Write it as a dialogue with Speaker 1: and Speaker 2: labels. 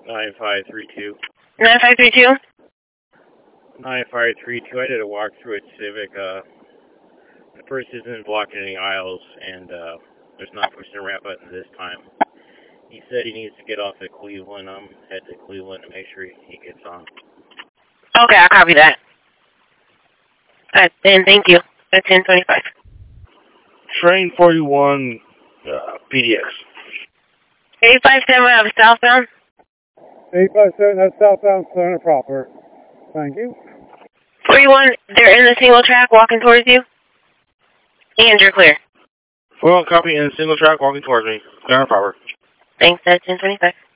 Speaker 1: 9532.
Speaker 2: 9532?
Speaker 1: 9532. I did a walkthrough at Civic. The person isn't blocking any aisles, and there's not pushing the ramp button this time. He said he needs to get off at Cleveland. Head to Cleveland to make sure he gets on.
Speaker 2: Okay, I'll copy that. Alright, then thank you. That's 1025.
Speaker 3: Train 41, PDX.
Speaker 2: 857, I have a southbound.
Speaker 4: 857, that's southbound Center proper. Thank you.
Speaker 2: 41, they're in the single track walking towards you. And you're clear.
Speaker 3: 41, copy, in single track walking towards me. Center proper.
Speaker 2: Thanks, that's 1025.